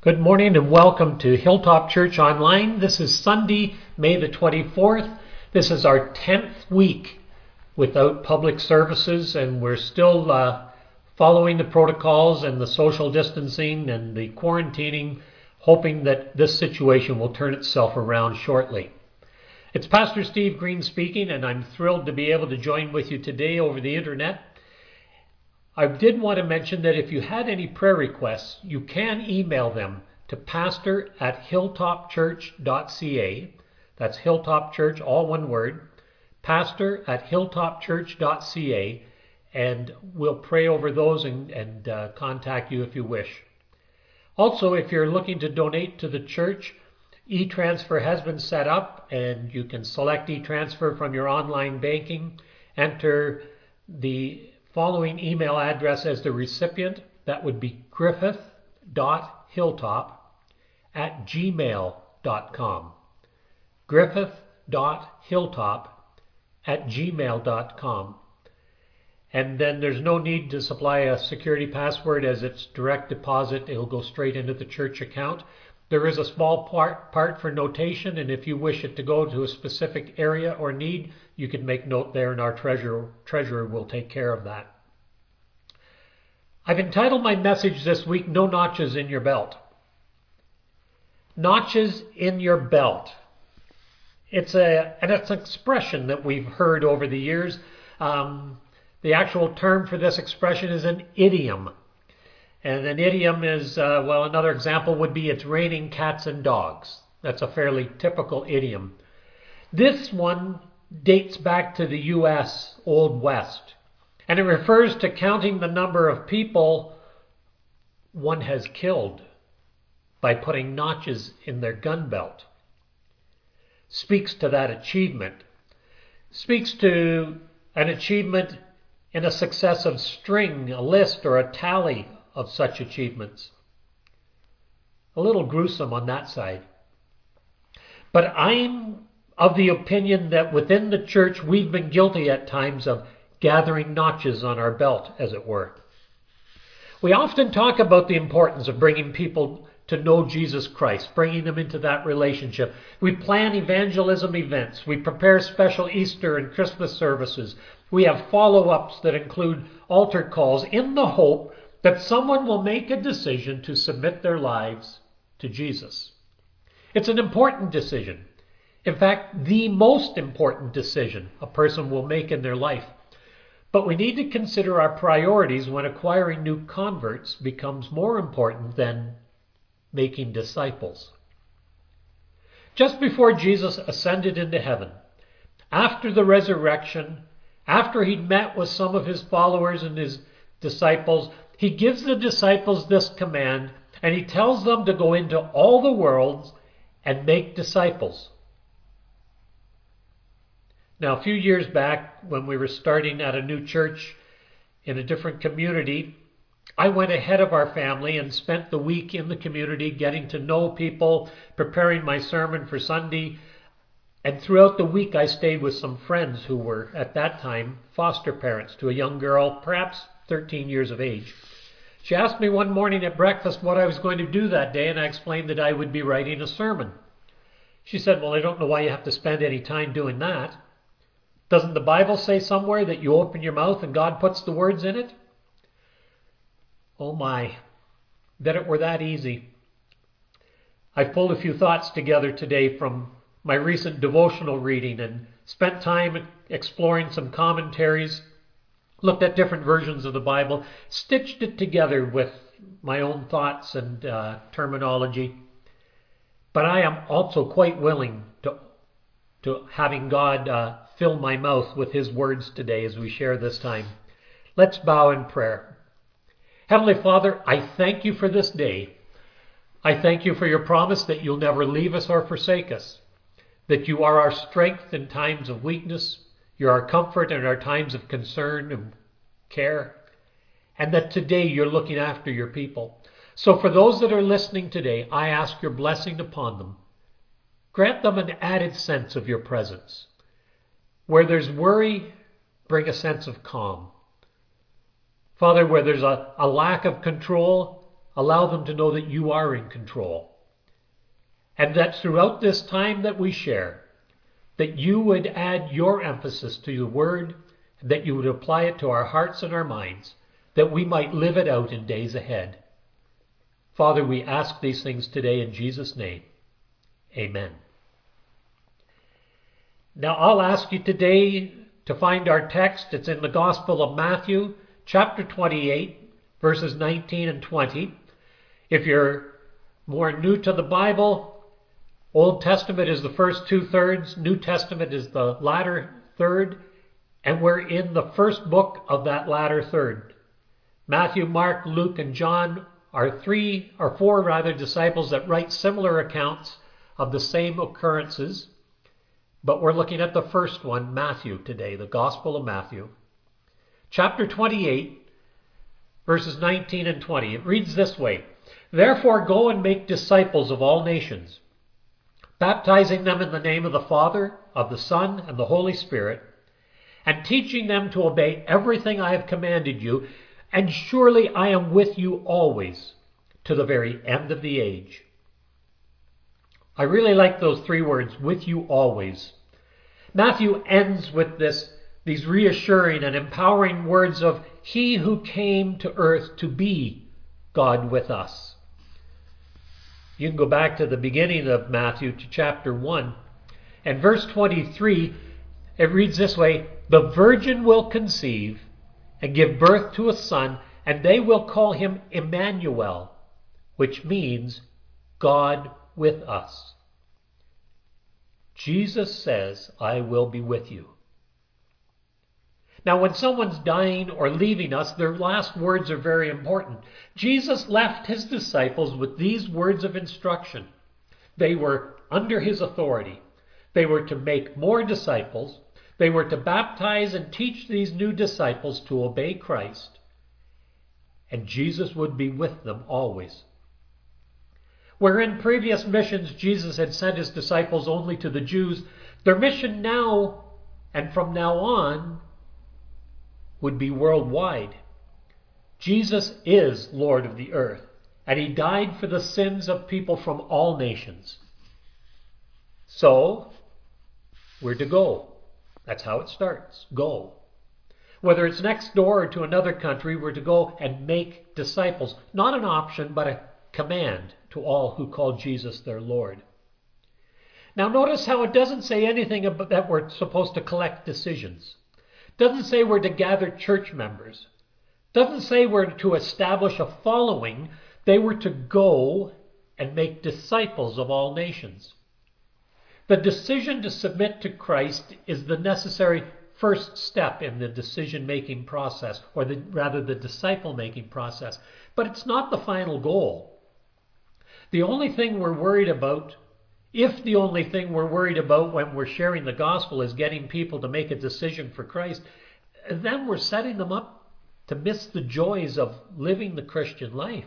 Good morning and welcome to Hilltop Church Online. This is Sunday, May the 24th. This is our 10th week without public services, and we're still following the protocols and the social distancing and the quarantining, hoping that this situation will turn itself around shortly. It's Pastor Steve Green speaking, and I'm thrilled to be able to join with you today over the internet. I did want to mention that if you had any prayer requests, you can email them to pastor@hilltopchurch.ca. That's Hilltop Church, all one word, pastor@hilltopchurch.ca, and we'll pray over those and contact you if you wish. Also, if you're looking to donate to the church, e-transfer has been set up, and you can select e-transfer from your online banking, enter the following email address as the recipient. That would be griffith.hilltop@gmail.com. griffith.hilltop@gmail.com. And then there's no need to supply a security password, as it's direct deposit. It'll go straight into the church account. There is a small part for notation, and if you wish it to go to a specific area or need, you can make note there, and our treasurer will take care of that. I've entitled my message this week, No Notches in Your Belt. Notches in your belt. It's an expression that we've heard over the years. The actual term for this expression is an idiom. And an idiom is, another example would be, it's raining cats and dogs. That's a fairly typical idiom. This one dates back to the U.S. Old West, and it refers to counting the number of people one has killed by putting notches in their gun belt. Speaks to that achievement. Speaks to an achievement in a successive string, a list, or a tally of such achievements. A little gruesome on that side. But I'm of the opinion that within the church we've been guilty at times of gathering notches on our belt, as it were. We often talk about the importance of bringing people to know Jesus Christ, bringing them into that relationship. We plan evangelism events. We prepare special Easter and Christmas services. We have follow-ups that include altar calls in the hope that someone will make a decision to submit their lives to Jesus. It's an important decision. In fact, the most important decision a person will make in their life. But we need to consider our priorities when acquiring new converts becomes more important than making disciples. Just before Jesus ascended into heaven, after the resurrection, after he'd met with some of his followers and his disciples, he gives the disciples this command, and he tells them to go into all the world and make disciples. Now, a few years back, when we were starting at a new church in a different community, I went ahead of our family and spent the week in the community getting to know people, preparing my sermon for Sunday. And throughout the week, I stayed with some friends who were, at that time, foster parents to a young girl, perhaps 13 years of age. She asked me one morning at breakfast what I was going to do that day, and I explained that I would be writing a sermon. She said, "Well, I don't know why you have to spend any time doing that. Doesn't the Bible say somewhere that you open your mouth and God puts the words in it?" Oh my, that it were that easy. I pulled a few thoughts together today from my recent devotional reading and spent time exploring some commentaries, looked at different versions of the Bible, stitched it together with my own thoughts and terminology. But I am also quite willing to having God fill my mouth with his words today as we share this time. Let's bow in prayer. Heavenly Father, I thank you for this day. I thank you for your promise that you'll never leave us or forsake us, that you are our strength in times of weakness, you're our comfort in our times of concern and care, and that today you're looking after your people. So for those that are listening today, I ask your blessing upon them. Grant them an added sense of your presence. Where there's worry, bring a sense of calm. Father, where there's a lack of control, allow them to know that you are in control. And that throughout this time that we share, that you would add your emphasis to the word, that you would apply it to our hearts and our minds, that we might live it out in days ahead. Father, we ask these things today in Jesus' name. Amen. Now I'll ask you today to find our text. It's in the Gospel of Matthew, chapter 28, verses 19 and 20. If you're more new to the Bible, Old Testament is the first 2/3, New Testament is the latter third, and we're in the first book of that latter third. Matthew, Mark, Luke, and John are four disciples that write similar accounts of the same occurrences, but we're looking at the first one, Matthew, today, the Gospel of Matthew. Chapter 28, verses 19 and 20. It reads this way: "Therefore go and make disciples of all nations, baptizing them in the name of the Father, of the Son, and the Holy Spirit, and teaching them to obey everything I have commanded you, and surely I am with you always, to the very end of the age." I really like those three words, with you always. Matthew ends with these reassuring and empowering words of He who came to earth to be God with us. You can go back to the beginning of Matthew, to chapter 1. And verse 23, it reads this way: "The virgin will conceive and give birth to a son, and they will call him Emmanuel," which means God with us. Jesus says, "I will be with you." Now, when someone's dying or leaving us, their last words are very important. Jesus left his disciples with these words of instruction. They were under his authority. They were to make more disciples. They were to baptize and teach these new disciples to obey Christ. And Jesus would be with them always. Where in previous missions Jesus had sent his disciples only to the Jews, their mission now and from now on would be worldwide. Jesus is Lord of the earth, and he died for the sins of people from all nations. So, we're to go. That's how it starts. Go. Whether it's next door or to another country, we're to go and make disciples. Not an option, but a command to all who call Jesus their Lord. Now notice how it doesn't say anything about that we're supposed to collect decisions. It doesn't say we're to gather church members. It doesn't say we're to establish a following. They were to go and make disciples of all nations. The decision to submit to Christ is the necessary first step in the decision-making process, or rather the disciple-making process. But it's not the final goal. The only thing we're worried about, if the only thing we're worried about when we're sharing the gospel is getting people to make a decision for Christ, then we're setting them up to miss the joys of living the Christian life.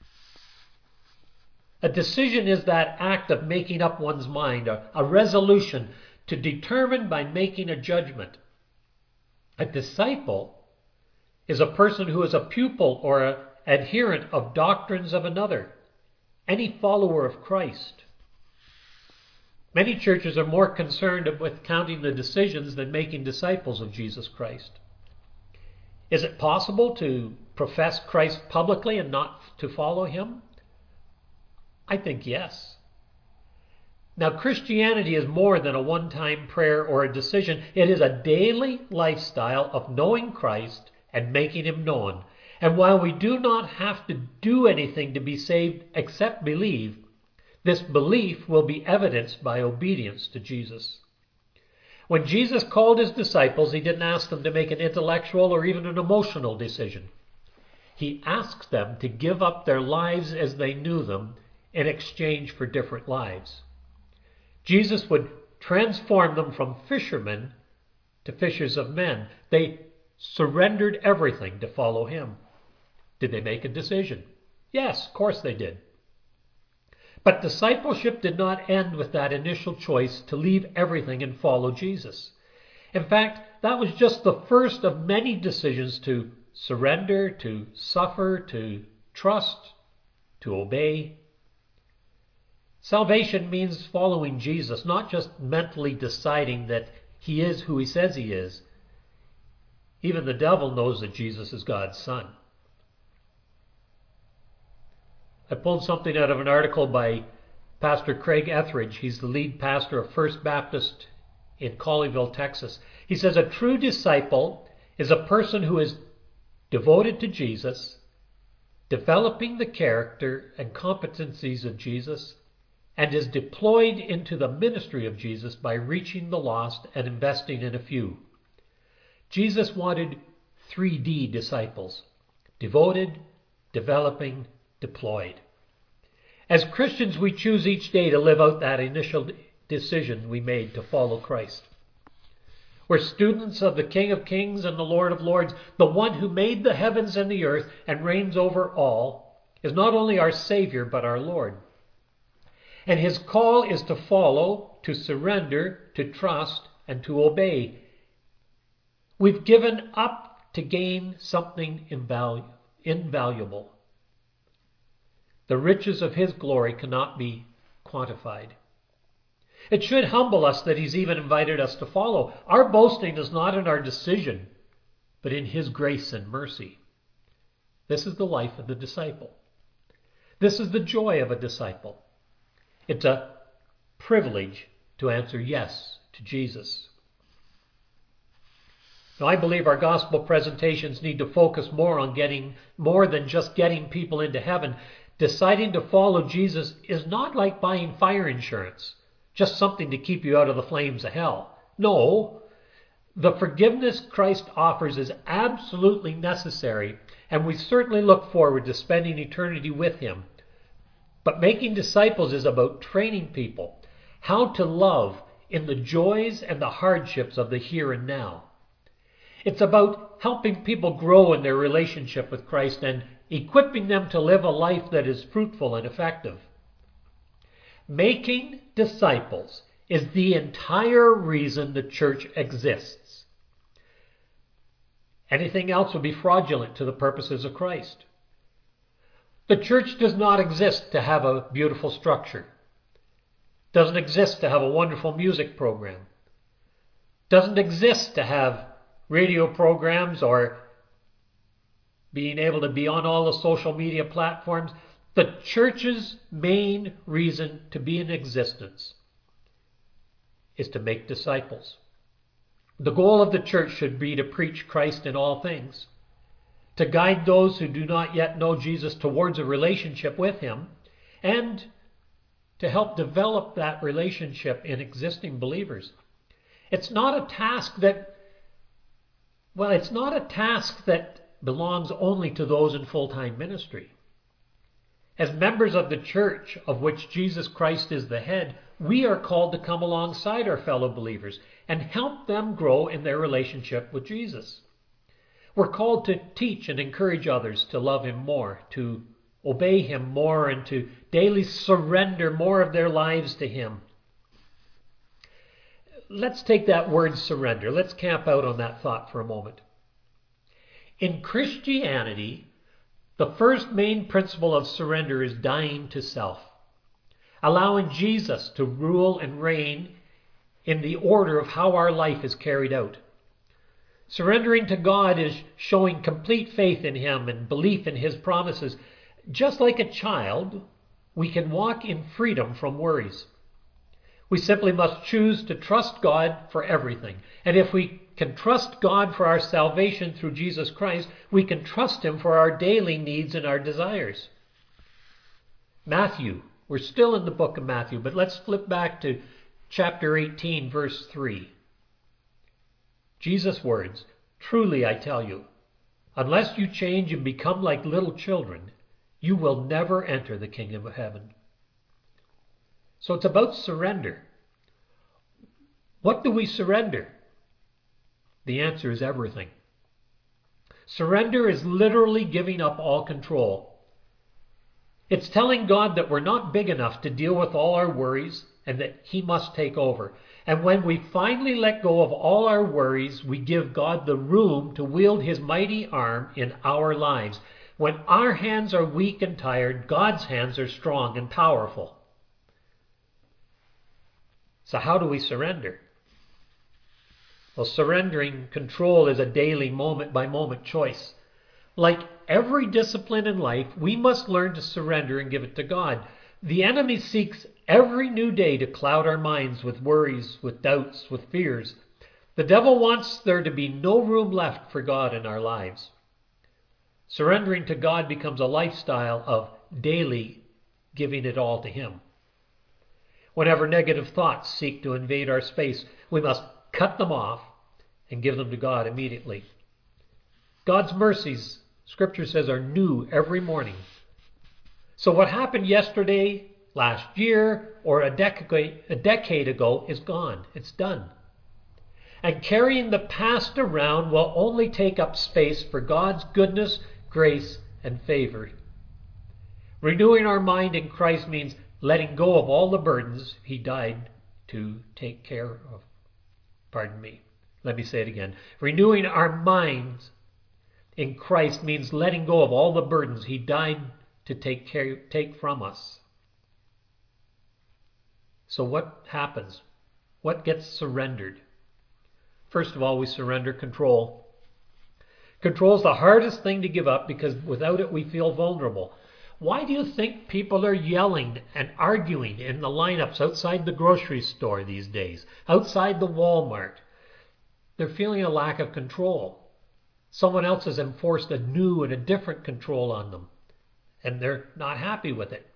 A decision is that act of making up one's mind, a resolution to determine by making a judgment. A disciple is a person who is a pupil or an adherent of doctrines of another, any follower of Christ. Many churches are more concerned with counting the decisions than making disciples of Jesus Christ. Is it possible to profess Christ publicly and not to follow him? I think yes. Now, Christianity is more than a one-time prayer or a decision. It is a daily lifestyle of knowing Christ and making him known. And while we do not have to do anything to be saved except believe, this belief will be evidenced by obedience to Jesus. When Jesus called his disciples, he didn't ask them to make an intellectual or even an emotional decision. He asked them to give up their lives as they knew them in exchange for different lives. Jesus would transform them from fishermen to fishers of men. They surrendered everything to follow him. Did they make a decision? Yes, of course they did. But discipleship did not end with that initial choice to leave everything and follow Jesus. In fact, that was just the first of many decisions to surrender, to suffer, to trust, to obey. Salvation means following Jesus, not just mentally deciding that he is who he says he is. Even the devil knows that Jesus is God's Son. I pulled something out of an article by Pastor Craig Etheridge. He's the lead pastor of First Baptist in Colleyville, Texas. He says, a true disciple is a person who is devoted to Jesus, developing the character and competencies of Jesus, and is deployed into the ministry of Jesus by reaching the lost and investing in a few. Jesus wanted 3D disciples: devoted, developing, deployed. As Christians, we choose each day to live out that initial decision we made to follow Christ. We're students of the King of Kings and the Lord of Lords. The one who made the heavens and the earth and reigns over all is not only our Savior, but our Lord. And his call is to follow, to surrender, to trust, and to obey. We've given up to gain something invaluable. The riches of his glory cannot be quantified. It should humble us that he's even invited us to follow. Our boasting is not in our decision, but in his grace and mercy. This is the life of the disciple. This is the joy of a disciple. It's a privilege to answer yes to Jesus. Now, I believe our gospel presentations need to focus more on getting more than just getting people into heaven. Deciding to follow Jesus is not like buying fire insurance, just something to keep you out of the flames of hell. No, the forgiveness Christ offers is absolutely necessary, and we certainly look forward to spending eternity with him. But making disciples is about training people how to love in the joys and the hardships of the here and now. It's about helping people grow in their relationship with Christ and equipping them to live a life that is fruitful and effective. Making disciples is the entire reason the church exists. Anything else would be fraudulent to the purposes of Christ. The church does not exist to have a beautiful structure. Doesn't exist to have a wonderful music program. Doesn't exist to have radio programs or being able to be on all the social media platforms. The church's main reason to be in existence is to make disciples. The goal of the church should be to preach Christ in all things, to guide those who do not yet know Jesus towards a relationship with him, and to help develop that relationship in existing believers. It's not a task that belongs only to those in full-time ministry. As members of the church of which Jesus Christ is the head, we are called to come alongside our fellow believers and help them grow in their relationship with Jesus. We're called to teach and encourage others to love him more, to obey him more, and to daily surrender more of their lives to him. Let's take that word surrender. Let's camp out on that thought for a moment. In Christianity, the first main principle of surrender is dying to self, allowing Jesus to rule and reign in the order of how our life is carried out. Surrendering to God is showing complete faith in him and belief in his promises. Just like a child, we can walk in freedom from worries. We simply must choose to trust God for everything. And if we can trust God for our salvation through Jesus Christ, we can trust him for our daily needs and our desires. Matthew. We're still in the book of Matthew, but let's flip back to chapter 18, verse 3. Jesus' words, "Truly I tell you, unless you change and become like little children, you will never enter the kingdom of heaven." So it's about surrender. What do we surrender? The answer is everything. Surrender is literally giving up all control. It's telling God that we're not big enough to deal with all our worries and that he must take over. And when we finally let go of all our worries, we give God the room to wield his mighty arm in our lives. When our hands are weak and tired, God's hands are strong and powerful. So how do we surrender? Well, surrendering control is a daily moment-by-moment choice. Like every discipline in life, we must learn to surrender and give it to God. The enemy seeks every new day to cloud our minds with worries, with doubts, with fears. The devil wants there to be no room left for God in our lives. Surrendering to God becomes a lifestyle of daily giving it all to Him. Whenever negative thoughts seek to invade our space, we must cut them off and give them to God immediately. God's mercies, Scripture says, are new every morning. So what happened yesterday, last year, or a decade ago is gone. It's done. And carrying the past around will only take up space for God's goodness, grace, and favor. Renewing our mind in Christ means letting go of all the burdens He died to take care of. Pardon me. Let me say it again. Renewing our minds in Christ means letting go of all the burdens He died to take from us. So what happens? What gets surrendered? First of all, we surrender control. Control is the hardest thing to give up because without it we feel vulnerable. Why do you think people are yelling and arguing in the lineups outside the grocery store these days, outside the Walmart? They're feeling a lack of control. Someone else has enforced a new and a different control on them, and they're not happy with it.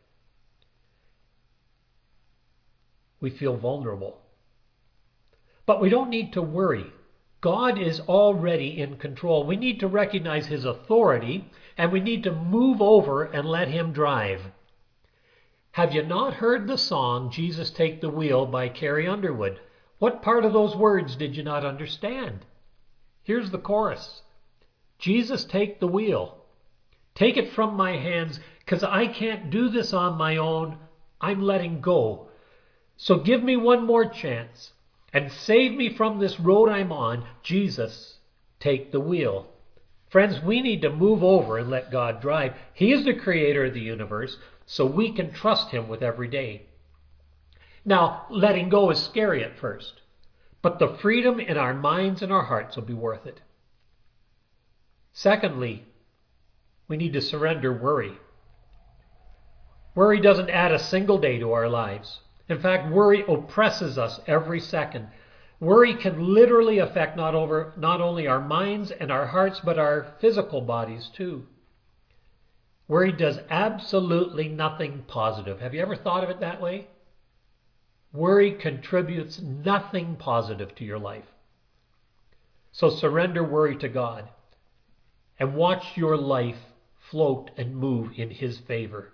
We feel vulnerable. But we don't need to worry. God is already in control. We need to recognize His authority, and we need to move over and let Him drive. Have you not heard the song, Jesus Take the Wheel by Carrie Underwood? What part of those words did you not understand? Here's the chorus. Jesus, take the wheel. Take it from my hands, because I can't do this on my own. I'm letting go. So give me one more chance and save me from this road I'm on. Jesus, take the wheel. Friends, we need to move over and let God drive. He is the creator of the universe, so we can trust Him with every day. Now, letting go is scary at first, but the freedom in our minds and our hearts will be worth it. Secondly, we need to surrender worry. Worry doesn't add a single day to our lives. In fact, worry oppresses us every second. Worry can literally affect not only our minds and our hearts, but our physical bodies too. Worry does absolutely nothing positive. Have you ever thought of it that way? Worry contributes nothing positive to your life. So surrender worry to God and watch your life float and move in His favor.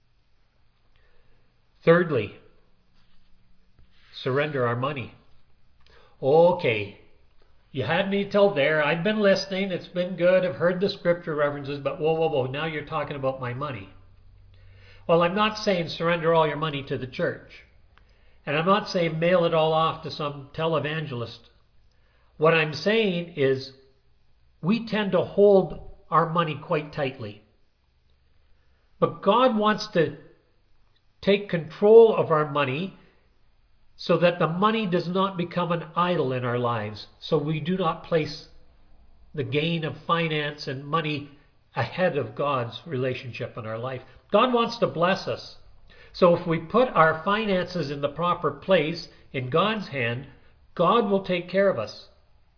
Thirdly, surrender our money. Okay, you had me till there. I've been listening. It's been good. I've heard the scripture references, but whoa. Now you're talking about my money. Well, I'm not saying surrender all your money to the church. And I'm not saying mail it all off to some televangelist. What I'm saying is we tend to hold our money quite tightly. But God wants to take control of our money so that the money does not become an idol in our lives. So we do not place the gain of finance and money ahead of God's relationship in our life. God wants to bless us. So if we put our finances in the proper place in God's hand, God will take care of us.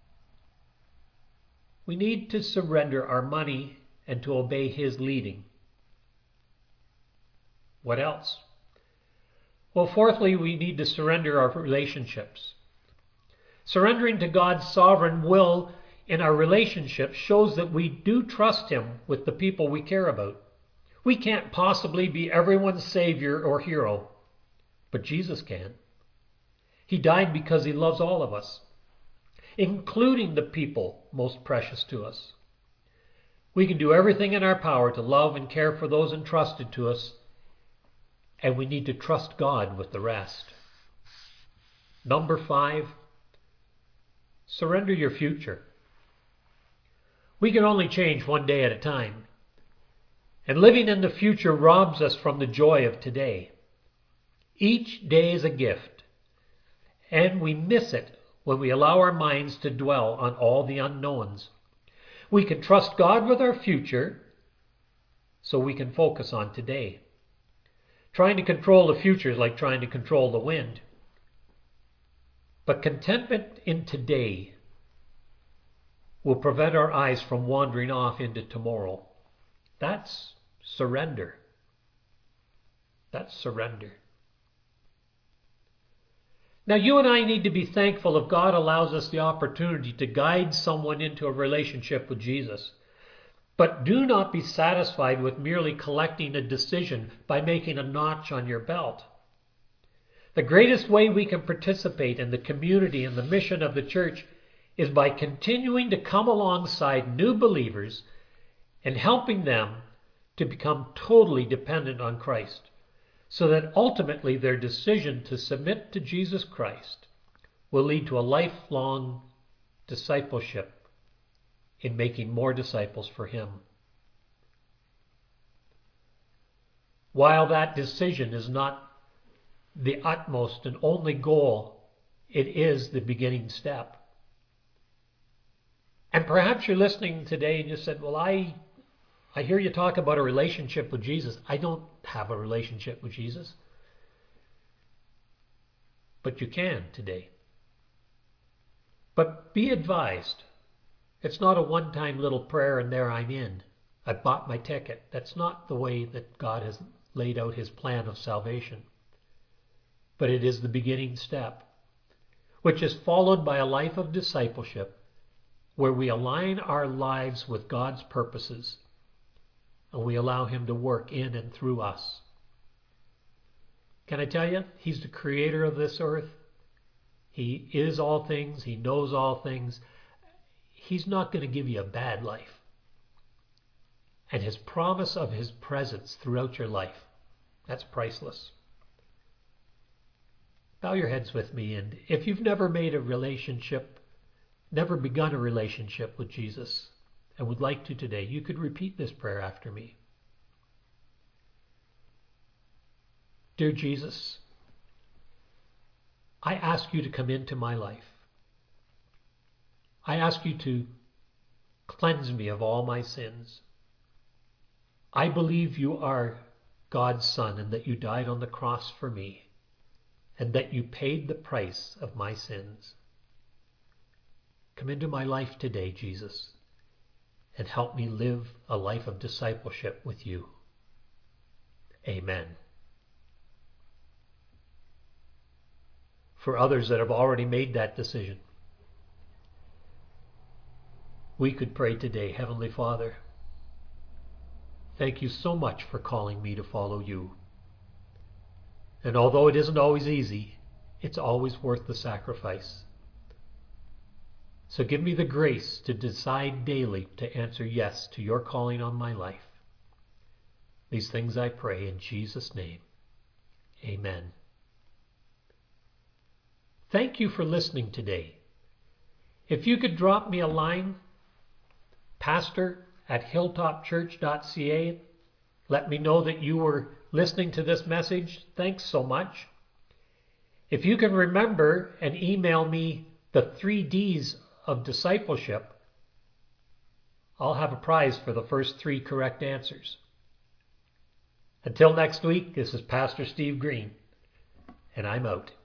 We need to surrender our money and to obey His leading. What else? Well, fourthly, we need to surrender our relationships. Surrendering to God's sovereign will in our relationships shows that we do trust Him with the people we care about. We can't possibly be everyone's savior or hero, but Jesus can. He died because He loves all of us, including the people most precious to us. We can do everything in our power to love and care for those entrusted to us, and we need to trust God with the rest. Number 5, surrender your future. We can only change one day at a time. And living in the future robs us from the joy of today. Each day is a gift, and we miss it when we allow our minds to dwell on all the unknowns. We can trust God with our future, so we can focus on today. Trying to control the future is like trying to control the wind. But contentment in today will prevent our eyes from wandering off into tomorrow. That's surrender. That's surrender. Now, you and I need to be thankful if God allows us the opportunity to guide someone into a relationship with Jesus. But do not be satisfied with merely collecting a decision by making a notch on your belt. The greatest way we can participate in the community and the mission of the church is by continuing to come alongside new believers and helping them to become totally dependent on Christ, so that ultimately their decision to submit to Jesus Christ will lead to a lifelong discipleship in making more disciples for Him. While that decision is not the utmost and only goal, it is the beginning step. And perhaps you're listening today and you said, well, I hear you talk about a relationship with Jesus. I don't have a relationship with Jesus. But you can today. But be advised, it's not a one-time little prayer and there I'm in. I bought my ticket. That's not the way that God has laid out His plan of salvation. But it is the beginning step, which is followed by a life of discipleship where we align our lives with God's purposes and we allow Him to work in and through us. Can I tell you, He's the creator of this earth. He is all things. He knows all things. He's not going to give you a bad life. And His promise of His presence throughout your life, that's priceless. Bow your heads with me, and if you've never made a relationship, never begun a relationship with Jesus, and would like to today, you could repeat this prayer after me. Dear Jesus, I ask you to come into my life. I ask you to cleanse me of all my sins. I believe you are God's Son and that you died on the cross for me and that you paid the price of my sins. Come into my life today, Jesus, and help me live a life of discipleship with you. Amen. For others that have already made that decision, we could pray today, Heavenly Father, thank you so much for calling me to follow you. And although it isn't always easy, it's always worth the sacrifice. So give me the grace to decide daily to answer yes to your calling on my life. These things I pray in Jesus' name. Amen. Thank you for listening today. If you could drop me a line, pastor@hilltopchurch.ca, let me know that you were listening to this message. Thanks so much. If you can remember and email me the 3 Ds of discipleship, I'll have a prize for the first 3 correct answers. Until next week, this is Pastor Steve Green, and I'm out.